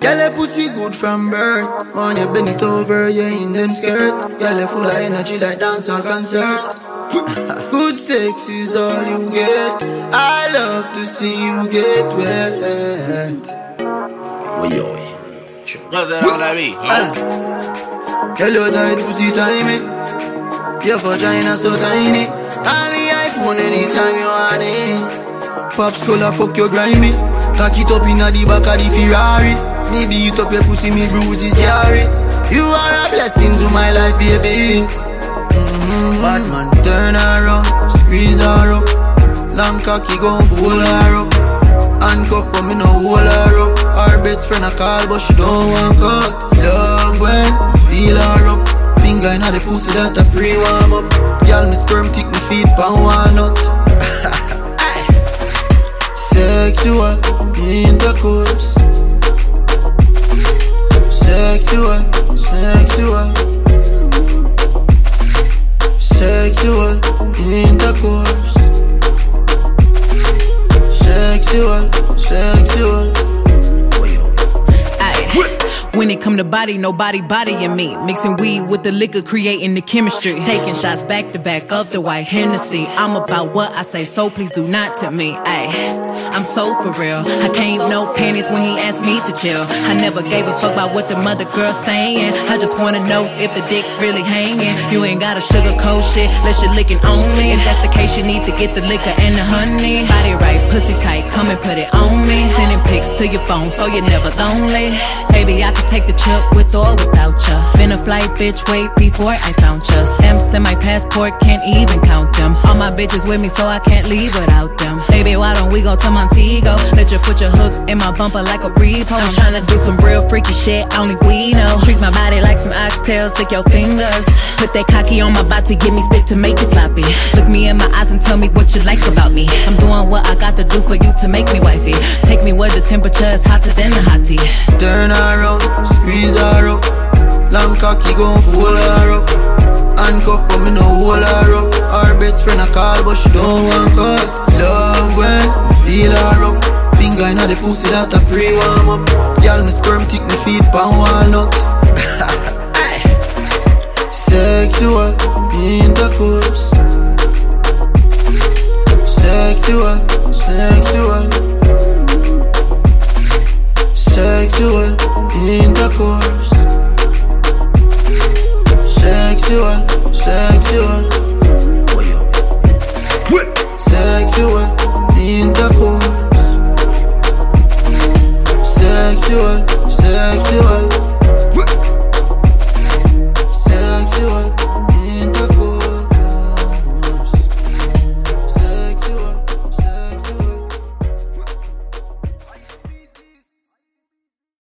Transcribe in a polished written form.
Girl, your pussy good from birth. On you bend it over, you in them skirt. Girl, you full of energy like dance or concert. Good sex is all you get. I love to see you get wet. What's that on that beat? Girl, your tight pussy tiny. Your vagina so tiny. Only iPhone anytime you want it. Pops color fuck your grimy. Cock it up inna the back of the Ferrari. Me beat up your pussy, me bruises yari. You are a blessing to my life, baby. Bad man, turn around, squeeze her up. Long cocky gon' fool her up. Handcuff but me no hold her up. Our best friend a call but she don't want cut. Love when you feel her up. Finger inna the pussy that a pre-warm up. Girl, me sperm thick, me feet pan walnut. Sexual intercourse. Sexual, sexual. Sexual intercourse. Sexual, sexual. When it come to body, nobody bodying me. Mixing weed with the liquor, creating the chemistry. Taking shots back to back of the white Hennessy. I'm about what I say, so please do not tempt me. I'm so for real. I can't no panties when he asked me to chill. I never gave a fuck about what the mother girl's saying. I just wanna know if the dick really hanging. You ain't gotta sugarcoat shit, let your licking on me. If that's the case, you need to get the liquor and the honey. Body right, pussy tight, come and put it on me. Sending pics to your phone so you're never lonely. Baby, I can take the trip with or without ya. Been a flight, bitch, wait before I found ya. Stamps in my passport, can't even count them. All my bitches with me, so I can't leave without them. Baby, why don't we go to Montego? Let you put your hook in my bumper like a repo. I'm tryna do some real freaky shit, only we know. Treat my body like some oxtails, stick your fingers. Put that cocky on my body, give me spit to make it sloppy. Look me in my eyes and tell me what you like about me. I'm doing what I got to do for you to make me wifey. Take me where the temperature is hotter than the hottie. Turn around, squeeze her up. Long cocky gon' fool her up. Handcuff but me no hold her up. Our best friend a call but she don't want cut. Love when you feel her up. Finger inna the pussy that a pre-warm up. Girl, me sperm thick, me feet pan walnut. Sexual intercourse. Sexual, sexual.